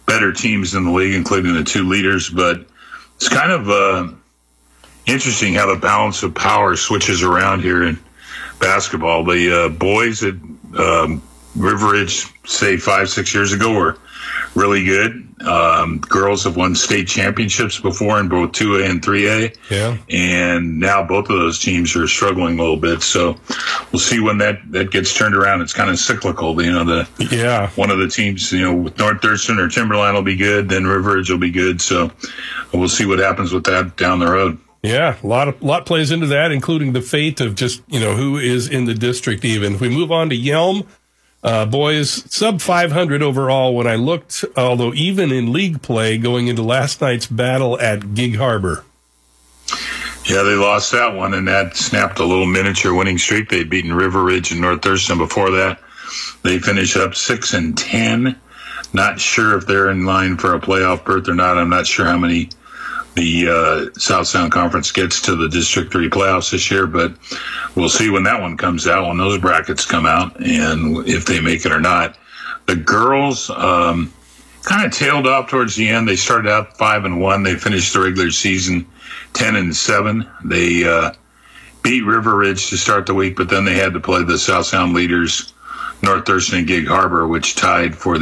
better teams in the league, including the two leaders. But it's kind of interesting how the balance of power switches around here in basketball. The boys at River Ridge, say 5-6 years ago, were really good. Girls have won state championships before in both 2A and 3A. Yeah. And now both of those teams are struggling a little bit. So we'll see when that gets turned around. It's kind of cyclical. One of the teams, with North Thurston or Timberline will be good, then River Ridge will be good. So we'll see what happens with that down the road. Yeah, a lot plays into that, including the fate of just, who is in the district even. If we move on to Yelm, boys, sub 500 overall when I looked, although even in league play going into last night's battle at Gig Harbor. Yeah, they lost that one, and that snapped a little miniature winning streak. They'd beaten River Ridge and North Thurston before that. They finished up 6-10. Not sure if they're in line for a playoff berth or not. I'm not sure how many the South Sound Conference gets to the District 3 playoffs this year, but we'll see when that one comes out, when those brackets come out, and if they make it or not. The girls kind of tailed off towards the end. They started out 5-1. They finished the regular season 10-7. They beat River Ridge to start the week, but then they had to play the South Sound leaders, North Thurston and Gig Harbor, which tied for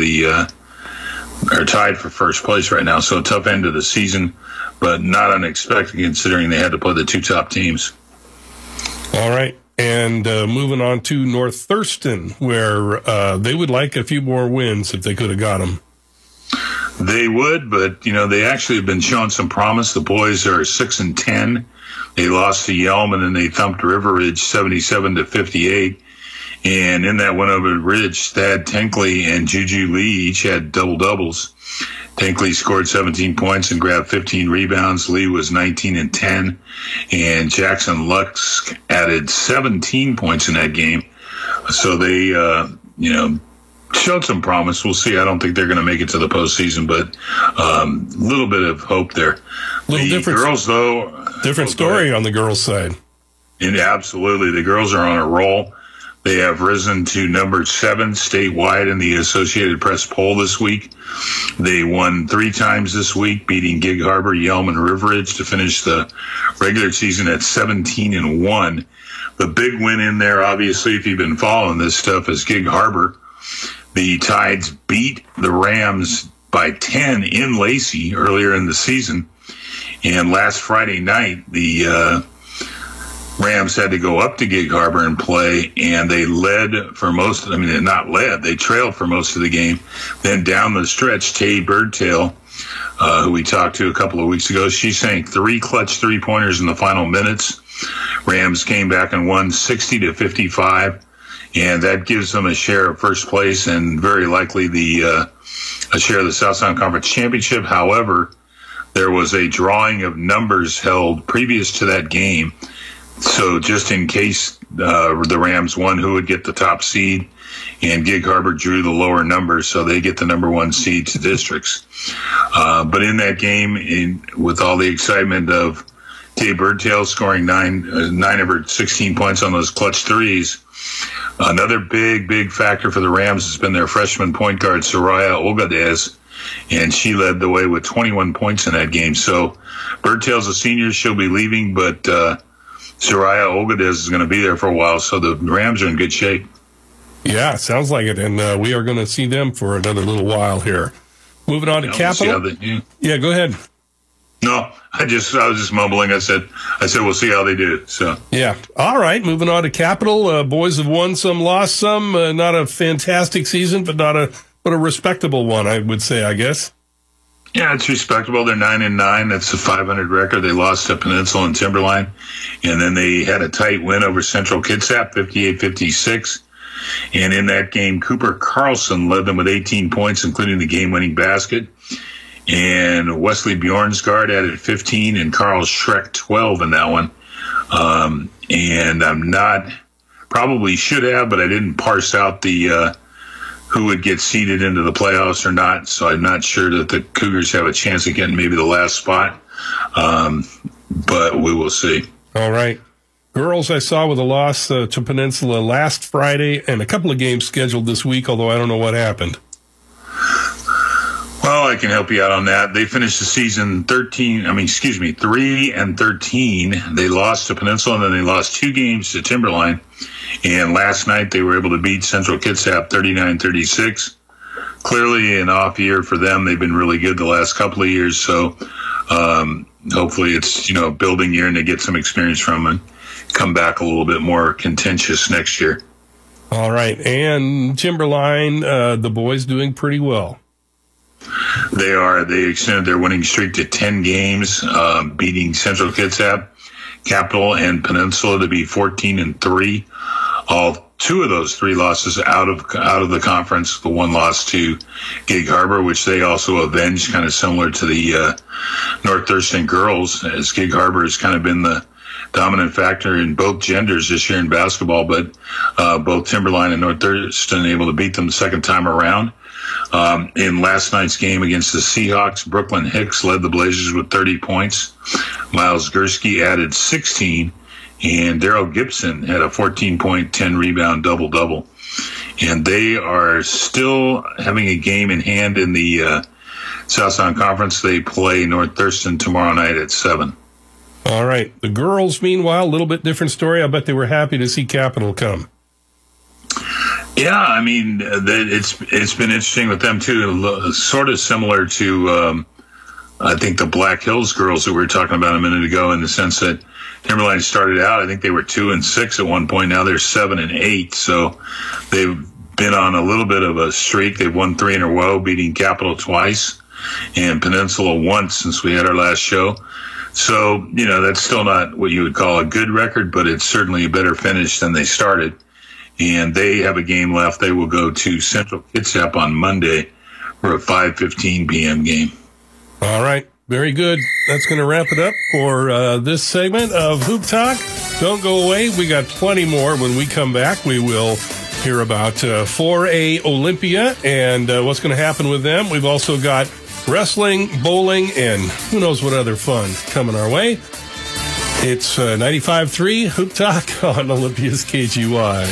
first place right now. So a tough end of the season, but not unexpected considering they had to play the two top teams. All right. And moving on to North Thurston, where they would like a few more wins if they could have got them. They would, but, they actually have been showing some promise. The boys are 6-10. They lost to Yelm, and then they thumped River Ridge 77-58. And in that win over Ridge, Thad Tankley and Juju Lee each had double-doubles. Tankley scored 17 points and grabbed 15 rebounds. Lee was 19-10. And Jackson Lux added 17 points in that game. So they, showed some promise. We'll see. I don't think they're going to make it to the postseason, but a little bit of hope there. Girls, though. Different story on the girls' side. And absolutely. The girls are on a roll. They have risen to number 7 statewide in the Associated Press poll this week. They won 3 times this week, beating Gig Harbor, Yelm, and River Ridge to finish the regular season at 17-1. The big win in there, obviously, if you've been following this stuff, is Gig Harbor. The Tides beat the Rams by 10 in Lacey earlier in the season. And last Friday night, the Rams had to go up to Gig Harbor and play, and they led for most of they trailed for most of the game. Then down the stretch, Tay Birdtail, who we talked to a couple of weeks ago, she sank 3 clutch 3-pointers in the final minutes. Rams came back and won 60-55, and that gives them a share of first place and very likely a share of the South Sound Conference Championship. However, there was a drawing of numbers held previous to that game. So just in case the Rams won, who would get the top seed, and Gig Harbor drew the lower number, so they get the number 1 seed to districts. But in that game, with all the excitement of Tay Birdtail scoring 9 of her 16 points on those clutch threes, another big factor for the Rams has been their freshman point guard, Soraya Olgadez, and she led the way with 21 points in that game. So Birdtail's a senior. She'll be leaving, but Soraya Olgadez is going to be there for a while, so the Rams are in good shape. Yeah, sounds like it, and we are going to see them for another little while here. Moving on to Capital. Yeah, go ahead. No, I was just mumbling. I said we'll see how they do. So yeah, all right. Moving on to Capital. Boys have won some, lost some. Not a fantastic season, but a respectable one, I would say. I guess. Yeah, it's respectable. They're 9-9. That's a 500 record. They lost to Peninsula and Timberline, and then they had a tight win over Central Kitsap, 58-56. And in that game, Cooper Carlson led them with 18 points, including the game-winning basket. And Wesley Bjornsgaard added 15, and Carl Schreck 12 in that one. And I'm not, probably should have, but I didn't parse out the who would get seeded into the playoffs or not. So I'm not sure that the Cougars have a chance of getting maybe the last spot. But we will see. All right. Girls, I saw with a loss to Peninsula last Friday and a couple of games scheduled this week, although I don't know what happened. Well, I can help you out on that. They finished the season 3-13. They lost to Peninsula, and then they lost 2 games to Timberline. And last night they were able to beat Central Kitsap 39-36. Clearly an off year for them. They've been really good the last couple of years. So hopefully it's, a building year and they get some experience from and come back a little bit more contentious next year. All right. And Timberline, the boys doing pretty well. They are. They extended their winning streak to 10 games, beating Central Kitsap, Capital, and Peninsula to be 14-3. All 2 of those 3 losses out of the conference. The 1 loss to Gig Harbor, which they also avenged, kind of similar to the North Thurston girls, as Gig Harbor has kind of been the dominant factor in both genders this year in basketball. But both Timberline and North Thurston able to beat them the second time around. In last night's game against the Seahawks, Brooklyn Hicks led the Blazers with 30 points. Miles Gursky added 16, and Daryl Gibson had a 14-point, 10-rebound double-double. And they are still having a game in hand in the South Sound Conference. They play North Thurston tomorrow night at 7. All right. The girls, meanwhile, a little bit different story. I bet they were happy to see Capital come. Yeah, I mean, it's been interesting with them, too. Sort of similar to, I think, the Black Hills girls that we were talking about a minute ago, in the sense that Timberline started out, I think they were 2-6 at one point. Now they're 7-8. So they've been on a little bit of a streak. They've won 3 in a row, beating Capital twice and Peninsula once since we had our last show. So, that's still not what you would call a good record, but it's certainly a better finish than they started. And they have a game left. They will go to Central Kitsap on Monday for a 5:15 p.m. game. All right. Very good. That's going to wrap it up for this segment of Hoop Talk. Don't go away. We got plenty more. When we come back, we will hear about 4A Olympia and what's going to happen with them. We've also got wrestling, bowling, and who knows what other fun coming our way. It's 95.3 Hoop Talk on Olympia's KGY.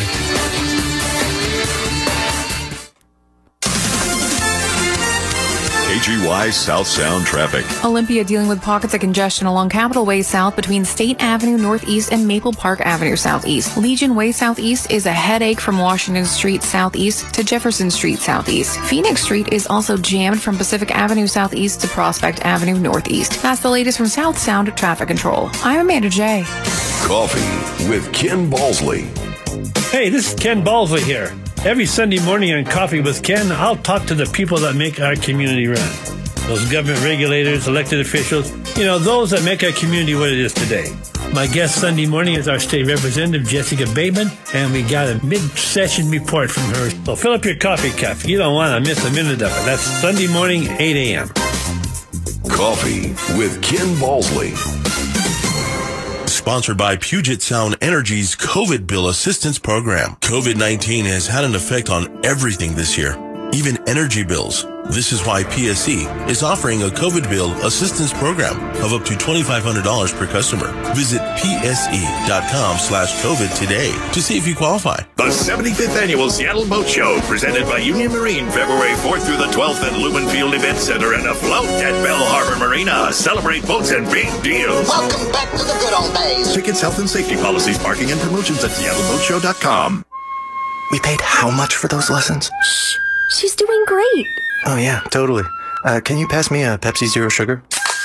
KGY South Sound traffic. Olympia dealing with pockets of congestion along Capitol Way South between State Avenue Northeast and Maple Park Avenue Southeast. Legion Way Southeast is a headache from Washington Street Southeast to Jefferson Street Southeast. Phoenix Street is also jammed from Pacific Avenue Southeast to Prospect Avenue Northeast. That's the latest from South Sound Traffic Control. I'm Amanda J. Coffee with Ken Balsley. Hey, this is Ken Balsley here. Every Sunday morning on Coffee with Ken, I'll talk to the people that make our community run. Those government regulators, elected officials, those that make our community what it is today. My guest Sunday morning is our state representative, Jessica Bateman, and we got a mid-session report from her. So fill up your coffee cup. You don't want to miss a minute of it. That's Sunday morning, 8 a.m. Coffee with Ken Balsley. Sponsored by Puget Sound Energy's COVID Bill Assistance Program. COVID-19 has had an effect on everything this year, even energy bills. This is why PSE is offering a COVID bill assistance program of up to $2,500 per customer. Visit pse.com/COVID today to see if you qualify. The 75th Annual Seattle Boat Show, presented by Union Marine, February 4th through the 12th at Lumenfield Event Center and afloat at Bell Harbor Marina. Celebrate boats and big deals. Welcome back to the good old days. Tickets, health and safety policies, parking, and promotions at SeattleBoatShow.com. We paid how much for those lessons? Shh. She's doing great. Oh, yeah, totally. Can you pass me a Pepsi Zero Sugar?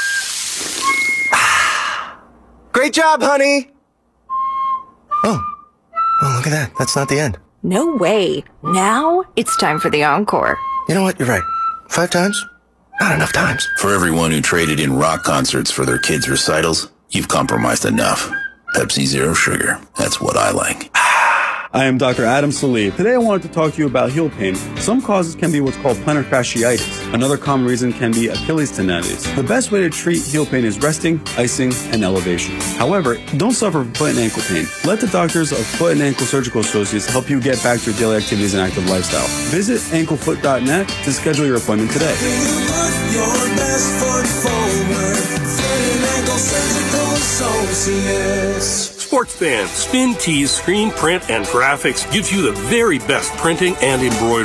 Great job, honey! Oh, look at that. That's not the end. No way. Now it's time for the encore. You know what? You're right. 5 times? Not enough times. For everyone who traded in rock concerts for their kids' recitals, you've compromised enough. Pepsi Zero Sugar. That's what I like. I am Dr. Adam Salib. Today I wanted to talk to you about heel pain. Some causes can be what's called plantar fasciitis. Another common reason can be Achilles tendonitis. The best way to treat heel pain is resting, icing, and elevation. However, don't suffer from foot and ankle pain. Let the doctors of Foot and Ankle Surgical Associates help you get back to your daily activities and active lifestyle. Visit anklefoot.net to schedule your appointment today. Your best foot forward. Foot and Ankle Surgical Associates. Sports Fan, Spin Tees, Screen Print, and Graphics gives you the very best printing and embroidery.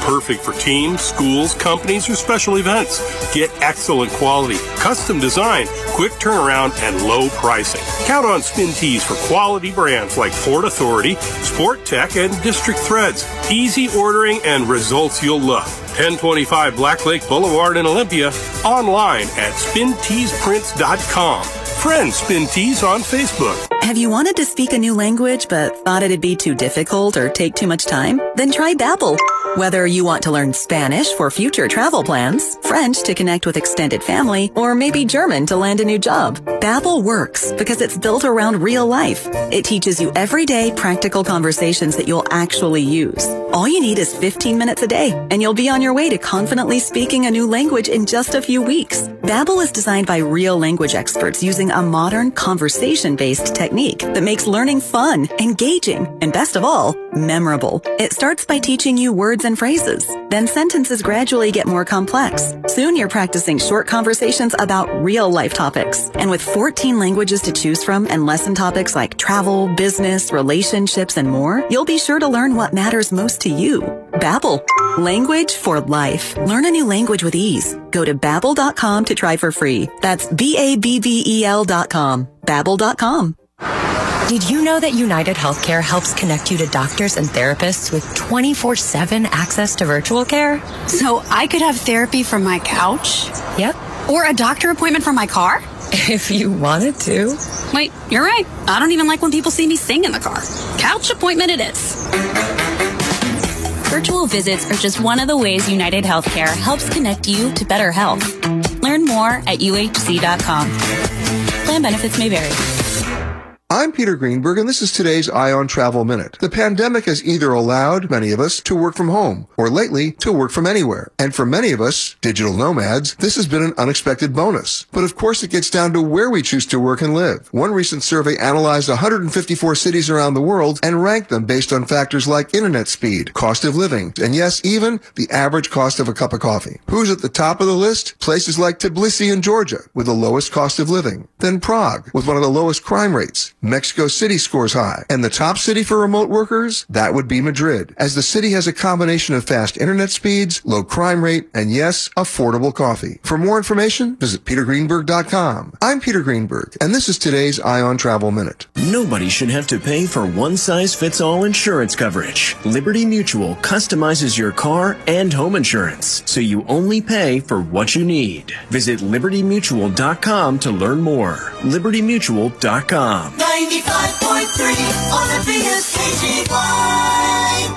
perfect for teams, schools, companies, or special events. Get excellent quality, custom design, quick turnaround, and low pricing. Count on Spin Tees for quality brands like Port Authority, Sport Tech, and District Threads. Easy ordering and results you'll love. 1025 Black Lake Boulevard in Olympia. Online at spinteesprints.com. Friend Spin Tees on Facebook. Have you wanted to speak a new language but thought it'd be too difficult or take too much time? Then try Babbel. Whether you want to learn Spanish for future travel plans, French to connect with extended family, or maybe German to land a new job, Babbel works because it's built around real life. It teaches you everyday practical conversations that you'll actually use. All you need is 15 minutes a day, and you'll be on your way to confidently speaking a new language in just a few weeks. Babbel is designed by real language experts using a modern conversation-based technique that makes learning fun, engaging, and best of all, memorable. It starts by teaching you words and phrases. Then sentences gradually get more complex. Soon you're practicing short conversations about real life topics. And with 14 languages to choose from and lesson topics like travel, business, relationships, and more, you'll be sure to learn what matters most to you. Babbel. Language for life. Learn a new language with ease. Go to Babbel.com to try for free. That's Babbel.com. Babbel.com. Did you know that United Healthcare helps connect you to doctors and therapists with 24/7 access to virtual care? So I could have therapy from my couch? Yep. Or a doctor appointment from my car? If you wanted to. Wait, you're right. I don't even like when people see me sing in the car. Couch appointment it is. Virtual visits are just one of the ways United Healthcare helps connect you to better health. Learn more at uhc.com. Plan benefits may vary. I'm Peter Greenberg, and this is today's Eye on Travel Minute. The pandemic has either allowed many of us to work from home, or lately, to work from anywhere. And for many of us, digital nomads, this has been an unexpected bonus. But of course, it gets down to where we choose to work and live. One recent survey analyzed 154 cities around the world and ranked them based on factors like internet speed, cost of living, and yes, even the average cost of a cup of coffee. Who's at the top of the list? Places like Tbilisi in Georgia, with the lowest cost of living. Then Prague, with one of the lowest crime rates. Mexico City scores high. And the top city for remote workers? That would be Madrid, as the city has a combination of fast internet speeds, low crime rate, and yes, affordable coffee. For more information, visit petergreenberg.com. I'm Peter Greenberg, and this is today's Eye on Travel Minute. Nobody should have to pay for one-size-fits-all insurance coverage. Liberty Mutual customizes your car and home insurance, so you only pay for what you need. Visit libertymutual.com to learn more. libertymutual.com. 95.3 Olympia's KGY.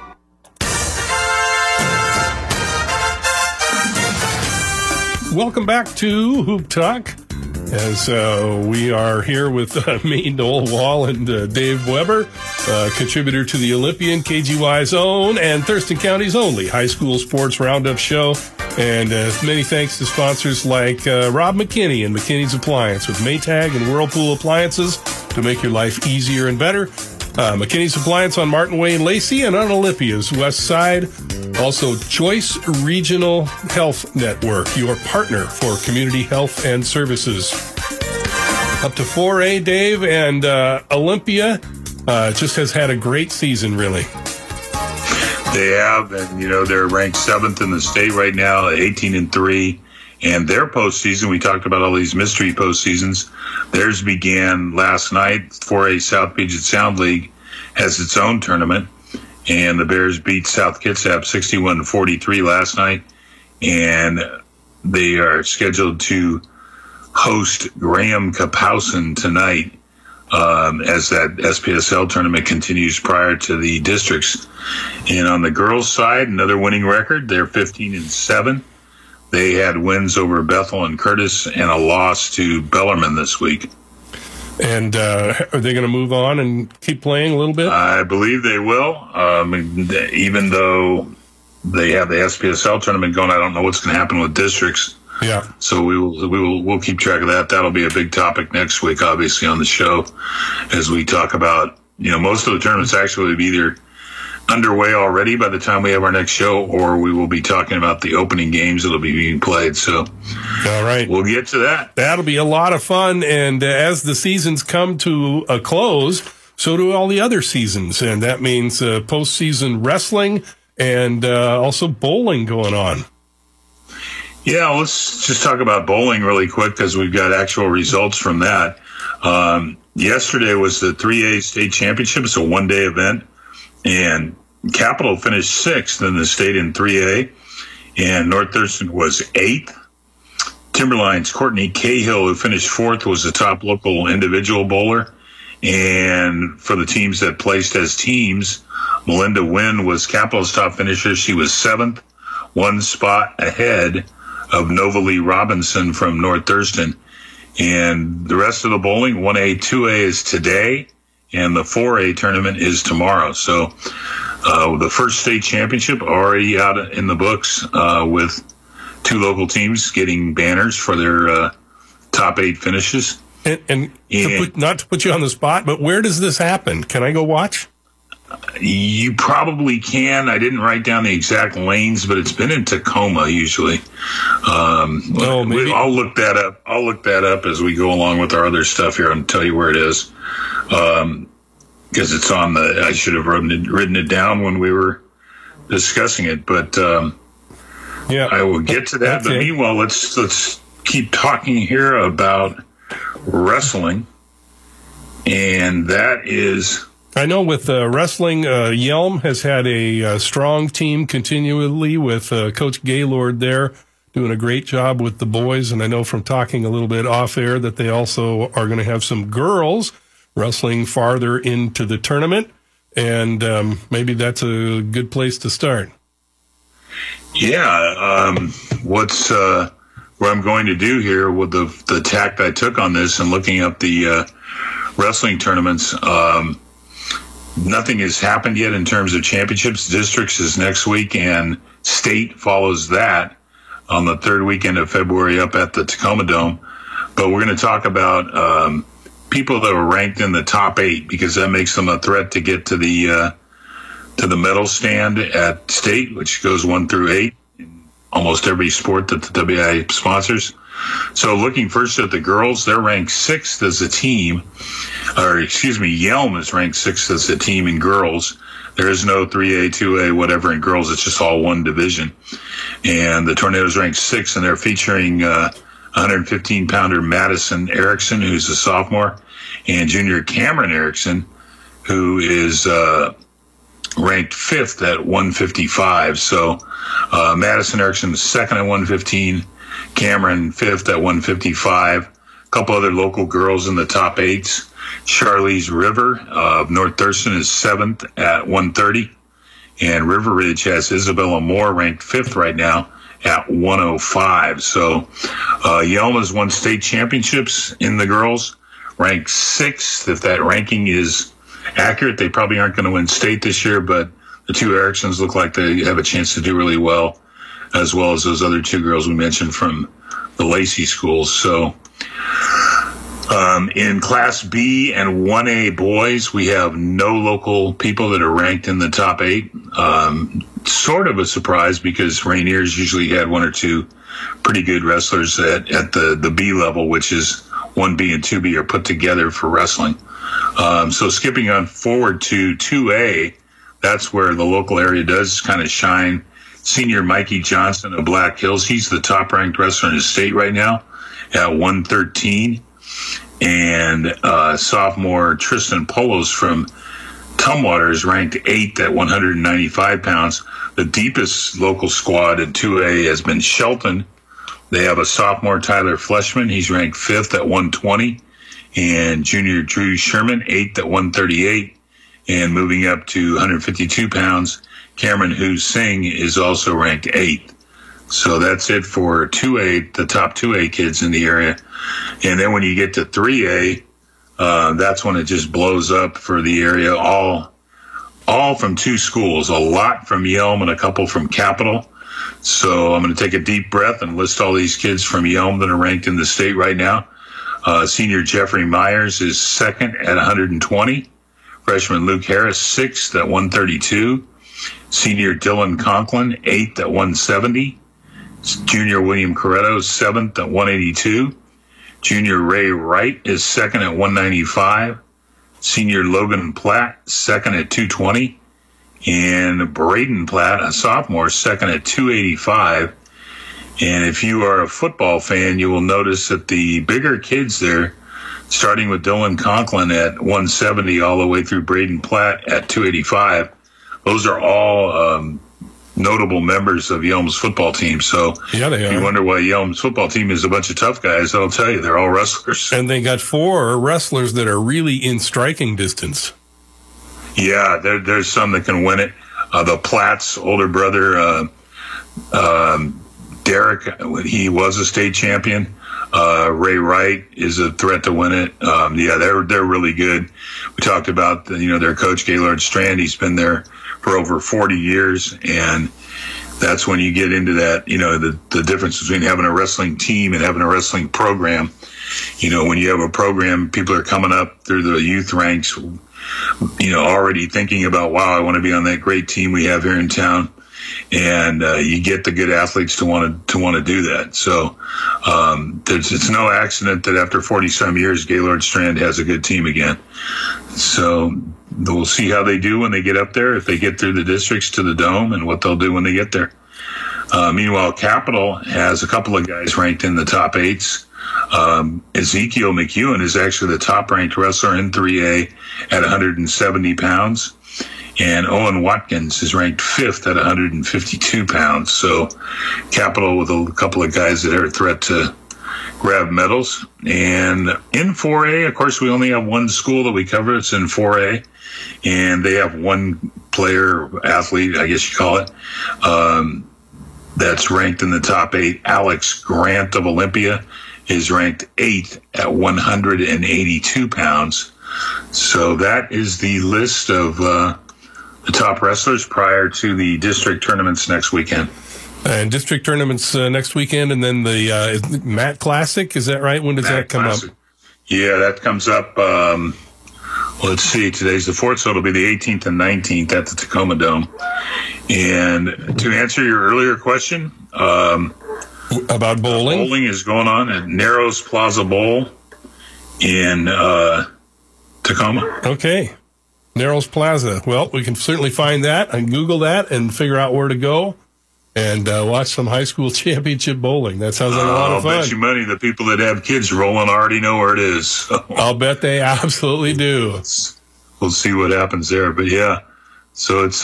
Welcome back to Hoop Talk, as we are here with me, Noel Wall, and Dave Weber, contributor to the Olympian, KGY's own, and Thurston County's only high school sports roundup show. And many thanks to sponsors like Rob McKinney and McKinney's Appliance, with Maytag and Whirlpool Appliances to make your life easier and better. McKinney's Appliance on Martin Way in Lacey and on Olympia's west side. Also, Choice Regional Health Network, your partner for community health and services. Up to 4A, Dave, and Olympia just has had a great season, really. They have, and they're ranked 7th in the state right now, 18-3. And their postseason, we talked about all these mystery postseasons. Theirs began last night. 4A South Puget Sound League has its own tournament, and the Bears beat South Kitsap 61-43 last night. And they are scheduled to host Graham Kapowsin tonight as that SPSL tournament continues prior to the districts. And on the girls' side, another winning record. They're 15-7. They had wins over Bethel and Curtis and a loss to Bellarmine this week. And are they going to move on and keep playing a little bit? I believe they will. Even though they have the SPSL tournament going, I don't know what's going to happen with districts. Yeah. So we'll keep track of that. That'll be a big topic next week, obviously, on the show, as we talk about, most of the tournaments actually will be either underway already by the time we have our next show, or we will be talking about the opening games that'll be being played. So, all right, we'll get to that. That'll be a lot of fun. And as the seasons come to a close, so do all the other seasons. And that means postseason wrestling and also bowling going on. Yeah, let's just talk about bowling really quick because we've got actual results from that. Yesterday was the 3A state championship. It's a one-day event, and Capital finished 6th in the state in 3A, and North Thurston was 8th. Timberline's Courtney Cahill, who finished 4th, was the top local individual bowler. And for the teams that placed as teams, Melinda Wynn was Capital's top finisher. She was 7th, 1 spot ahead of Nova Lee Robinson from North Thurston. And the rest of the bowling, 1A, 2A is today, and the 4A tournament is tomorrow. So the first state championship already out in the books with 2 local teams getting banners for their top 8 finishes. And not to put you on the spot, but where does this happen? Can I go watch? You probably can. I didn't write down the exact lanes, but it's been in Tacoma usually. Maybe. I'll look that up. I'll look that up as we go along with our other stuff here and tell you where it is. Because it's on the. I should have written it down when we were discussing it, but yeah, I will get to that. Okay. But meanwhile, let's keep talking here about wrestling, and that is. I know with wrestling, Yelm has had a strong team continually with Coach Gaylord there doing a great job with the boys. And I know from talking a little bit off air that they also are going to have some girls wrestling farther into the tournament. And maybe that's a good place to start. Yeah. What I'm going to do here with the tact I took on this and looking up the wrestling tournaments, nothing has happened yet in terms of championships. Districts is next week, and state follows that on the 3rd weekend of February up at the Tacoma Dome. But we're going to talk about people that were ranked in the top 8 because that makes them a threat to get to the medal stand at state, which goes 1 through 8 in almost every sport that the WI sponsors. So looking first at the girls, they're ranked 6th as a team. Yelm is ranked 6th as a team in girls. There is no 3A, 2A, whatever in girls. It's just all one division. And the Tornadoes ranked 6th, and they're featuring 115-pounder Madison Erickson, who's a sophomore, and junior Cameron Erickson, who is ranked 5th at 155. So Madison Erickson is 2nd at 115. Cameron 5th at 155. A couple other local girls in the top 8s. Charlize River of North Thurston is 7th at 130. And River Ridge has Isabella Moore ranked 5th right now at 105. So Yelma's won state championships in the girls, ranked 6th. If that ranking is accurate, they probably aren't going to win state this year, but the 2 Ericksons look like they have a chance to do really well, as well as those other 2 girls we mentioned from the Lacey schools. So in Class B and 1A boys, we have no local people that are ranked in the top 8. Sort of a surprise because Rainier's usually had 1 or 2 pretty good wrestlers at the B level, which is 1B and 2B are put together for wrestling. So skipping on forward to 2A, that's where the local area does kind of shine. Senior Mikey Johnson of Black Hills, he's the top-ranked wrestler in the state right now at 113. And sophomore Tristan Polos from Tumwater is ranked 8th at 195 pounds. The deepest local squad in 2A has been Shelton. They have a sophomore Tyler Fleshman. He's ranked 5th at 120. And junior Drew Sherman, 8th at 138. And moving up to 152 pounds, Cameron Hu Singh is also ranked 8th. So that's it for 2A, the top 2A kids in the area. And then when you get to 3A, that's when it just blows up for the area. All from 2 schools, a lot from Yelm and a couple from Capital. So I'm going to take a deep breath and list all these kids from Yelm that are ranked in the state right now. Senior Jeffrey Myers is 2nd at 120. Freshman Luke Harris, 6th at 132. Senior Dylan Conklin, 8th at 170. Junior William Corretto, 7th at 182. Junior Ray Wright is 2nd at 195. Senior Logan Platt, 2nd at 220. and Braden Platt, a sophomore, second at 285. And if you are a football fan, you will notice that the bigger kids there, starting with Dylan Conklin at 170 all the way through Braden Platt at 285, those are all notable members of Yelm's football team. So yeah, they are. If you wonder why Yelm's football team is a bunch of tough guys, I'll tell you, they're all wrestlers. And they got 4 wrestlers that are really in striking distance. Yeah, there's some that can win it. The Platt's older brother, Derek, he was a state champion. Ray Wright is a threat to win it. They're really good. We talked about their coach Gaylord Strand. He's been there for over 40 years, and that's when you get into that. The difference between having a wrestling team and having a wrestling program. When you have a program, people are coming up through the youth ranks, already thinking about, wow, I want to be on that great team we have here in town. And you get the good athletes to want to do that. So it's no accident that after 40-some years, Gaylord Strand has a good team again. So we'll see how they do when they get up there, if they get through the districts to the Dome, and what they'll do when they get there. Meanwhile, Capital has a couple of guys ranked in the top 8s. Ezekiel McEwen is actually the top-ranked wrestler in 3A at 170 pounds. And Owen Watkins is ranked 5th at 152 pounds. So Capital with a couple of guys that are a threat to grab medals. And in 4A, of course, we only have one school that we cover. It's in 4A. And they have one player, athlete, I guess you call it, that's ranked in the top 8. Alex Grant of Olympia is ranked 8th at 182 pounds. So that is the list of the top wrestlers prior to the district tournaments next weekend. And district tournaments next weekend, and then the Matt Classic, is that right? When does that come up? Yeah, that comes up, let's see, today's the 4th, so it'll be the 18th and 19th at the Tacoma Dome. And to answer your earlier question, about bowling? Bowling is going on at Narrows Plaza Bowl in Tacoma. Okay. Narrows Plaza. Well, we can certainly find that and Google that and figure out where to go and watch some high school championship bowling. That sounds like a lot of fun. I'll bet you money the people that have kids rolling already know where it is. So. I'll bet they absolutely do. We'll see what happens there. But yeah, so it's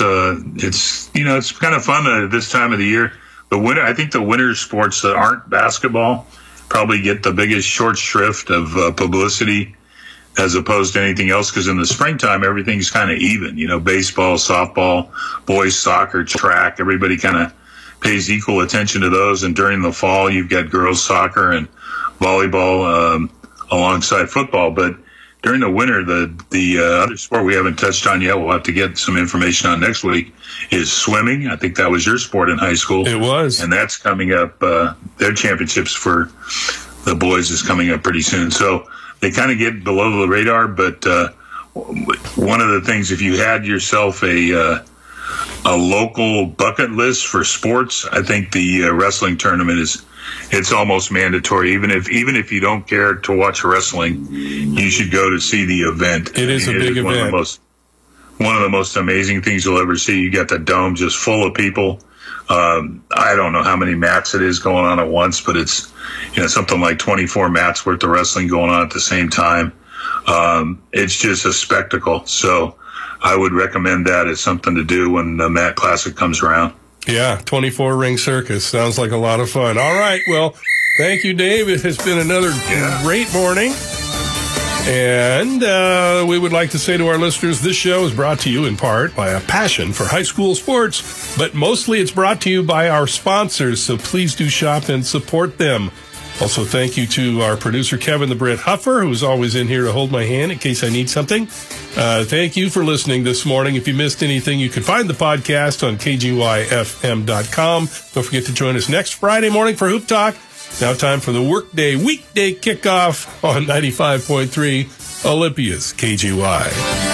kind of fun at this time of the year. I think the winter sports that aren't basketball probably get the biggest short shrift of publicity as opposed to anything else, because in the springtime, everything's kind of even. Baseball, softball, boys soccer, track, everybody kind of pays equal attention to those. And during the fall, you've got girls soccer and volleyball alongside football. But during the winter, the other sport we haven't touched on yet, we'll have to get some information on next week, is swimming. I think that was your sport in high school. It was. And that's coming up. Their championships for the boys is coming up pretty soon. So they kind of get below the radar, but one of the things, if you had yourself a local bucket list for sports, I think the wrestling tournament it's almost mandatory. Even if you don't care to watch wrestling, you should go to see the event. It is a big event. One of the most amazing things you'll ever see. You got the dome just full of people. I don't know how many mats it is going on at once, but it's something like 24 mats worth of wrestling going on at the same time. It's just a spectacle. So I would recommend that as something to do when the Mat Classic comes around. Yeah, 24 ring circus. Sounds like a lot of fun. All right, well, thank you, Dave. It has been another great morning. And we would like to say to our listeners, this show is brought to you in part by a passion for high school sports, but mostly it's brought to you by our sponsors, so please do shop and support them. Also, thank you to our producer, Kevin the Brit Huffer, who's always in here to hold my hand in case I need something. Thank you for listening this morning. If you missed anything, you can find the podcast on kgyfm.com. Don't forget to join us next Friday morning for Hoop Talk. Now time for the weekday kickoff on 95.3 Olympia's KGY.